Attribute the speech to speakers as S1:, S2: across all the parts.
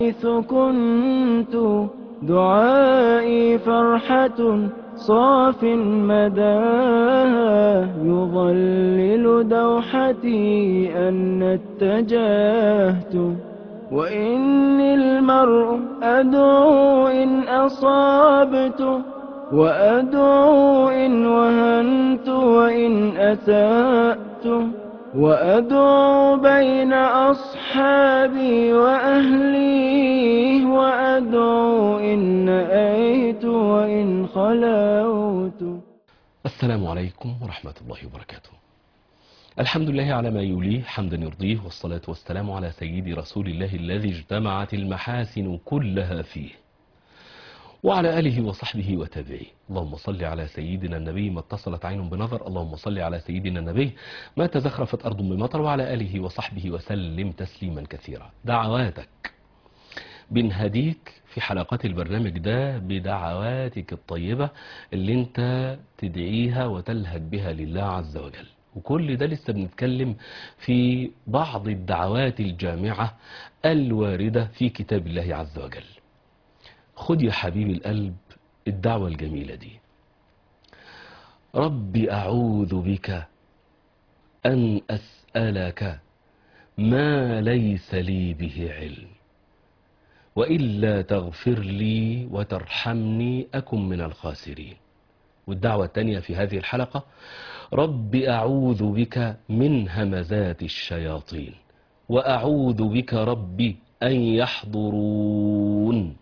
S1: حيث كنت دعائي فرحة صاف مداها يظلل دوحتي أن اتجهت وإني المرء أدعو إن أصابت وأدعو إن وهنت وإن أسأت وأدعو بين أصحابي وأهلي وأدعو إن نأيت وإن خلوت.
S2: السلام عليكم ورحمة الله وبركاته. الحمد لله على ما يوليه حمدا يرضيه، والصلاة والسلام على سيد رسول الله الذي اجتمعت المحاسن كلها فيه، وعلى آله وصحبه وتابعيه. اللهم صل على سيدنا النبي ما اتصلت عين بنظر، اللهم صل على سيدنا النبي ما تزخرفت أرض بمطر، وعلى آله وصحبه وسلم تسليما كثيرا. دعواتك بنهديك في حلقات البرنامج ده بدعواتك الطيبة اللي انت تدعيها وتلهج بها لله عز وجل. وكل ده لسه بنتكلم في بعض الدعوات الجامعة الواردة في كتاب الله عز وجل. خد يا حبيب القلب الدعوة الجميلة دي: ربي أعوذ بك أن أسألك ما ليس لي به علم، وإلا تغفر لي وترحمني أكن من الخاسرين. والدعوة الثانية في هذه الحلقة: رب أعوذ بك من همزات الشياطين، وأعوذ بك ربي أن يحضرون.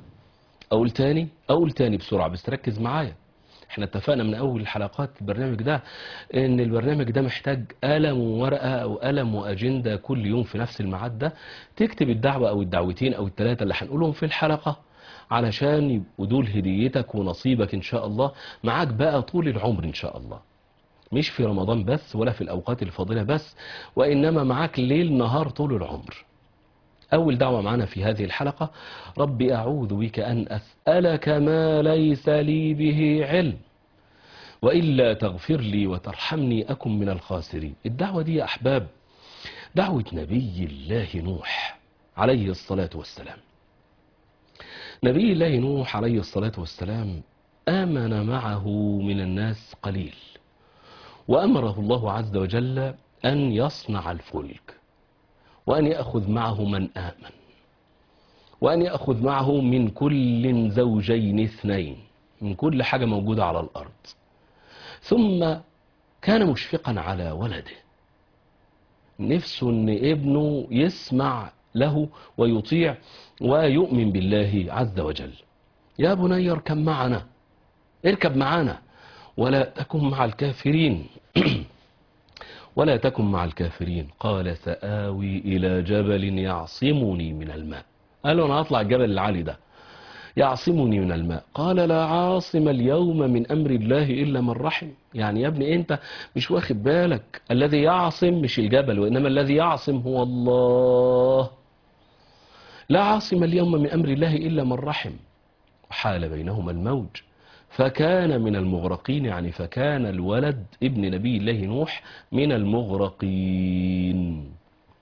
S2: أقول تاني بسرعة، بس ركز معايا. احنا اتفقنا من أول حلقات البرنامج ده ان البرنامج ده محتاج قلم وورقة او قلم وأجندة كل يوم في نفس الميعاد ده، تكتب الدعوة او الدعوتين او الثلاثة اللي هنقولهم في الحلقة، علشان يبقوا دول هديتك ونصيبك ان شاء الله معاك بقى طول العمر ان شاء الله، مش في رمضان بس ولا في الأوقات الفاضلة بس، وإنما معاك ليل نهار طول العمر. أول دعوة معنا في هذه الحلقة: ربي أعوذ بك أن أسألك ما ليس لي به علم، وإلا تغفر لي وترحمني أكن من الخاسرين. الدعوة دي يا أحباب دعوة نبي الله نوح عليه الصلاة والسلام. نبي الله نوح عليه الصلاة والسلام آمن معه من الناس قليل، وأمره الله عز وجل أن يصنع الفلك، وأن يأخذ معه من آمن، وأن يأخذ معه من كل زوجين اثنين، من كل حاجة موجودة على الأرض. ثم كان مشفقا على ولده، نفسه أن ابنه يسمع له ويطيع ويؤمن بالله عز وجل. يا بني اركب معنا، اركب معنا ولا تكن مع الكافرين ولا تكن مع الكافرين. قال سآوي إلى جبل يعصمني من الماء. قال له أنا هطلع الجبل العالي ده يعصمني من الماء. قال لا عاصم اليوم من أمر الله إلا من رحم. يعني يا ابني أنت مش واخد بالك، الذي يعصم مش الجبل، وإنما الذي يعصم هو الله. لا عاصم اليوم من أمر الله إلا من رحم. وحال بينهما الموج فكان من المغرقين، يعني فكان الولد ابن نبي الله نوح من المغرقين.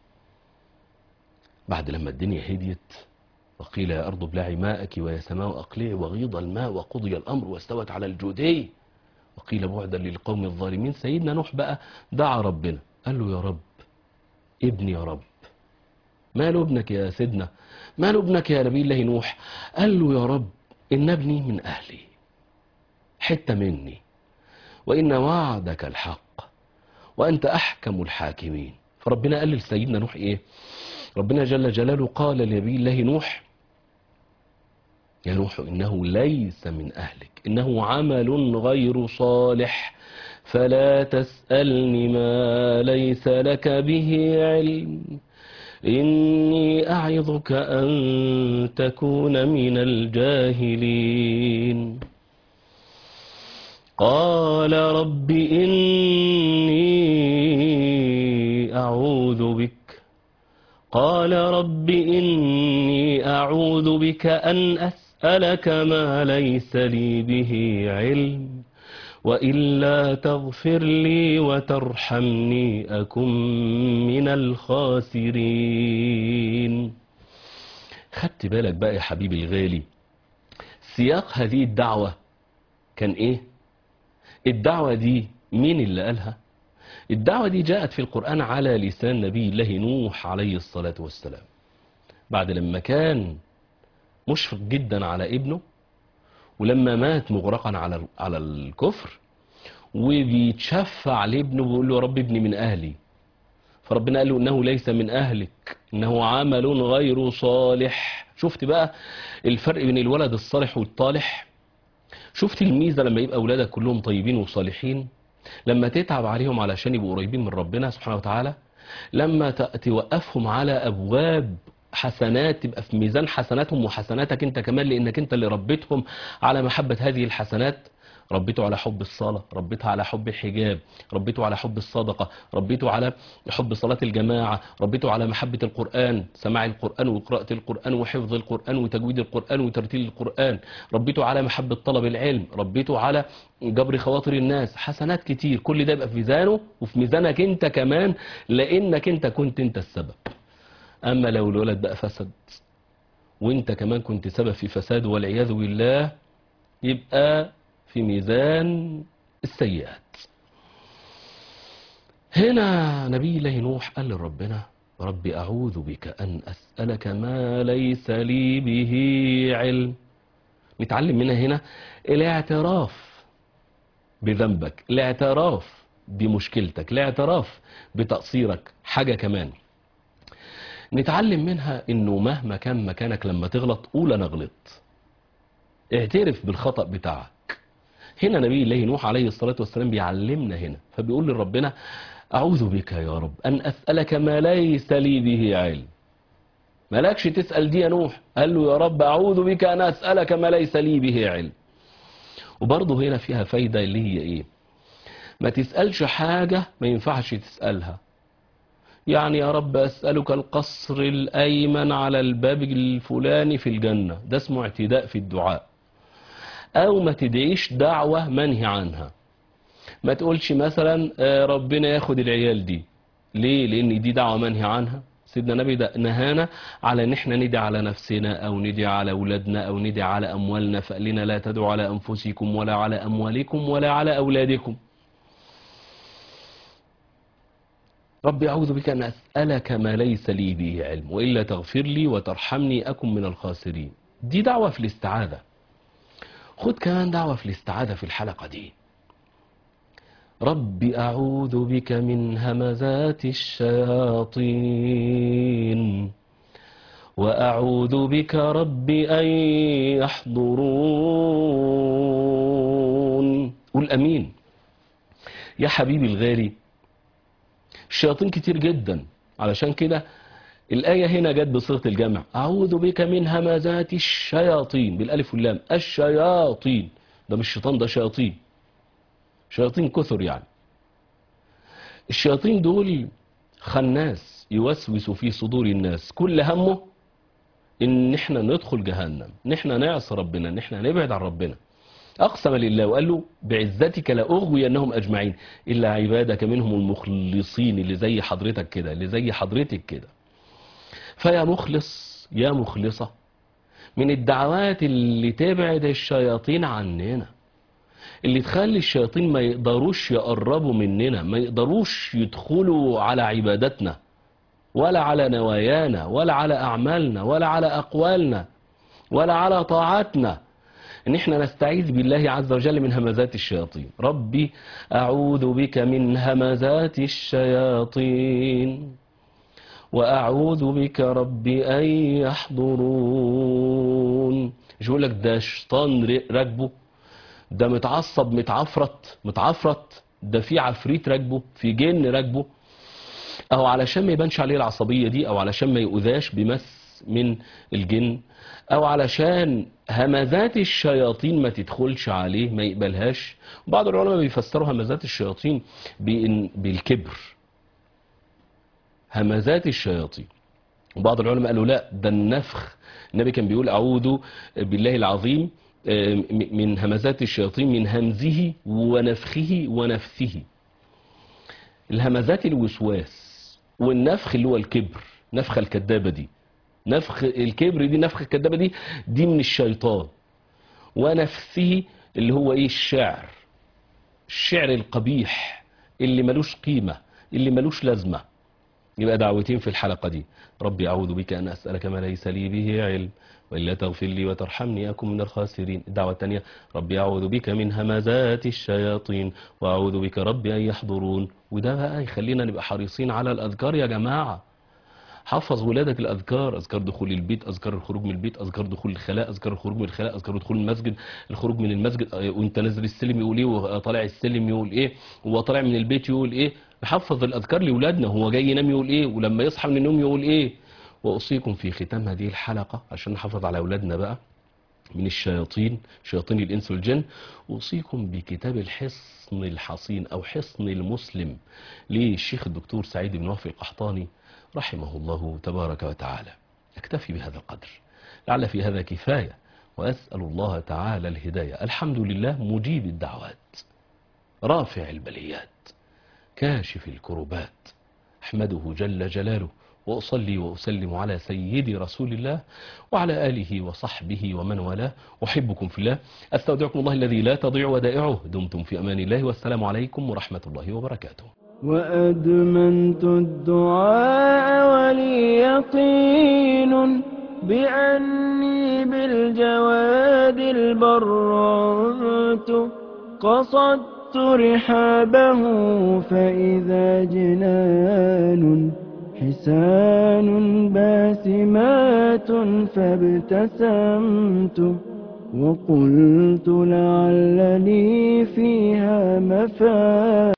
S2: بعد لما الدنيا هديت وقيل يا أرض ابلعي ماءك ويا سماء أقلعي وغيض الماء وقضي الأمر واستوت على الجودي وقيل بعدا للقوم الظالمين، سيدنا نوح بقى دعا ربنا، قال له يا رب ابني، يا رب. ماله ابنك يا سيدنا، ماله ابنك يا نبي الله نوح؟ قال له يا رب إن ابني من أهلي، حتة مني، وإن وعدك الحق وأنت أحكم الحاكمين. فربنا قال لسيدنا نوح إيه؟ ربنا جل جلاله قال لنبي الله نوح: يا نوح إنه ليس من أهلك، إنه عمل غير صالح، فلا تسألني ما ليس لك به علم، إني أعظك أن تكون من الجاهلين. قال رب إني أعوذ بك أن أسألك ما ليس لي به علم، وإلا تغفر لي وترحمني أكن من الخاسرين. خدت بالك بقى يا حبيبي الغالي سياق هذه الدعوة كان ايه؟ الدعوة دي مين اللي قالها؟ الدعوة دي جاءت في القرآن على لسان نبي الله نوح عليه الصلاة والسلام، بعد لما كان مشفق جدا على ابنه، ولما مات مغرقا على الكفر، وبيتشفع لابنه وبيقول له يا رب ابني من أهلي، فربنا قال له إنه ليس من أهلك إنه عمل غير صالح. شفت بقى الفرق بين الولد الصالح والطالح؟ شفت الميزة لما يبقى أولادك كلهم طيبين وصالحين، لما تتعب عليهم علشان يبقوا قريبين من ربنا سبحانه وتعالى، لما توقفهم على أبواب حسنات تبقى في ميزان حسناتهم وحسناتك انت كمان، لانك انت اللي ربيتهم على محبة هذه الحسنات. ربيته على حب الصلاة، ربيته على حب الحجاب، ربيته على حب الصدقة، ربيته على حب صلاة الجماعة، ربيته على محبة القرآن، سماع القرآن وقراءة القرآن وحفظ القرآن وتجويد القرآن وترتيل القرآن، ربيته على محبة طلب العلم، ربيته على جبر خواطر الناس. حسنات كتير، كل ده يبقى في ميزانه وفي ميزانك انت كمان، لانك انت كنت انت السبب. اما لو الولد بقى فسد وانت كمان كنت سبب في فساده والعياذ بالله، يبقى في ميزان السيئات. هنا نبي الله نوح قال لربنا رب أعوذ بك أن أسألك ما ليس لي به علم. نتعلم منها هنا الاعتراف بذنبك، الاعتراف بمشكلتك، الاعتراف بتقصيرك. حاجة كمان نتعلم منها انه مهما كان مكانك لما تغلط قول انا غلطت، اعترف بالخطأ بتاعك. هنا نبي الله نوح عليه الصلاة والسلام بيعلمنا هنا، فبيقول لربنا أعوذ بك يا رب أن أسألك ما ليس لي به علم. مالكش تسأل دي يا نوح، قال له يا رب أعوذ بك أن أسألك ما ليس لي به علم. وبرضه هنا فيها فايدة اللي هي إيه؟ ما تسألش حاجة ما ينفعش تسألها. يعني يا رب أسألك القصر الأيمن على الباب الفلاني في الجنة، ده اسمه اعتداء في الدعاء. أو ما تدعيش دعوة منهي عنها، ما تقولش مثلا ربنا ياخد العيال دي. ليه؟ لأن دي دعوة منهي عنها. سيدنا النبي ده نهانا على ان احنا ندعي على نفسنا او ندعي على اولادنا او ندعي على اموالنا، فقال لنا لا تدعوا على انفسكم ولا على اموالكم ولا على اولادكم. ربي أعوذ بك أن أسألك ما ليس لي به علم وإلا تغفر لي وترحمني أكن من الخاسرين. دي دعوة في الاستعاذة. خد كمان دعوة في الاستعاذة في الحلقة دي. رب أعوذ بك من همزات الشياطين وأعوذ بك رب أن يحضرون. قول أمين يا حبيبي الغالي. الشياطين كتير جدا، علشان كده الآية هنا جت بصيغة الجمع، أعوذ بك من همزات الشياطين بالألف واللام. الشياطين ده مش شيطان، ده شياطين، شياطين كثر يعني. الشياطين دول خناس يوسوس في صدور الناس، كل همه ان احنا ندخل جهنم، ان احنا نعصي ربنا، ان احنا نبعد عن ربنا. اقسم لله وقال له بعزتك لاغوينهم اجمعين الا عبادك منهم المخلصين، اللي زي حضرتك كده، اللي زي حضرتك كده. فيا مخلص يا مخلصة، من الدعوات اللي تبعد الشياطين عننا، اللي تخلي الشياطين ما يقدروش يقربوا مننا، ما يقدروش يدخلوا على عبادتنا ولا على نوايانا ولا على أعمالنا ولا على أقوالنا ولا على طاعاتنا، ان احنا نستعيذ بالله عز وجل من همزات الشياطين. ربي أعوذ بك من همزات الشياطين وأعوذ بك ربي أن يحضرون. مش يقول لك ده شيطان راكبه، ده متعصب متعفرت، ده في عفريت راكبه، في جن راكبه، أو علشان ما يبانش عليه العصبية دي، أو علشان ما يؤذاش بمس من الجن، أو علشان همزات الشياطين ما تدخلش عليه ما يقبلهاش. بعض العلماء بيفسروا همزات الشياطين بالكبر، همزات الشياطين. وبعض العلماء قالوا لا، ده النفخ. النبي كان بيقول أعوذ بالله العظيم من همزات الشياطين، من همزه ونفخه ونفثه. الهمزات الوسواس، والنفخ اللي هو الكبر، نفخة الكدابة دي، نفخ الكبر دي، نفخ الكدابة دي من الشيطان. ونفسه اللي هو ايه؟ الشعر القبيح اللي ملوش قيمة، اللي ملوش لازمة. يبقى دعوتين في الحلقة دي: ربي أعوذ بك أن أسألك ما ليس لي به علم، وإلا تغفر لي وترحمني أكن من الخاسرين. الدعوة الثانية: ربي أعوذ بك من همزات الشياطين وأعوذ بك ربي أن يحضرون. وده بقى يخلينا نبقى حريصين على الأذكار يا جماعة. حفظ ولادك الأذكار: أذكار دخول البيت، أذكار الخروج من البيت، أذكار دخول الخلاء، أذكار الخروج من الخلاء، أذكار دخول المسجد، الخروج من المسجد، وأنت نازل السلم يقول إيه، وطالع السلم يقول إيه، وهو طالع من البيت يقول إيه. نحفظ الأذكار لأولادنا، هو جاي ينام يقول إيه، ولما يصحى من النوم يقول إيه. وأوصيكم في ختام هذه الحلقة عشان نحافظ على أولادنا بقى من الشياطين، شياطين الإنس والجن، أوصيكم بكتاب الحصن الحصين أو حصن المسلم للشيخ الدكتور سعيد بن وفي القحطاني رحمه الله تبارك وتعالى. أكتفي بهذا القدر، لعل في هذا كفاية، وأسأل الله تعالى الهداية. الحمد لله مجيب الدعوات، رافع البليات، كاشف الكربات، أحمده جل جلاله، وأصلي وأسلم على سيدي رسول الله وعلى آله وصحبه ومن والاه. أحبكم في الله، أستودعكم الله الذي لا تضيع ودائعه. دمتم في أمان الله، والسلام عليكم ورحمة الله وبركاته.
S1: وأدمنت الدعاء ولي يقين بأني بالجواد البررت قصدت رحابه فإذا جنان حسان باسمات فابتسمت وقلت لعل لي فيها مفاد.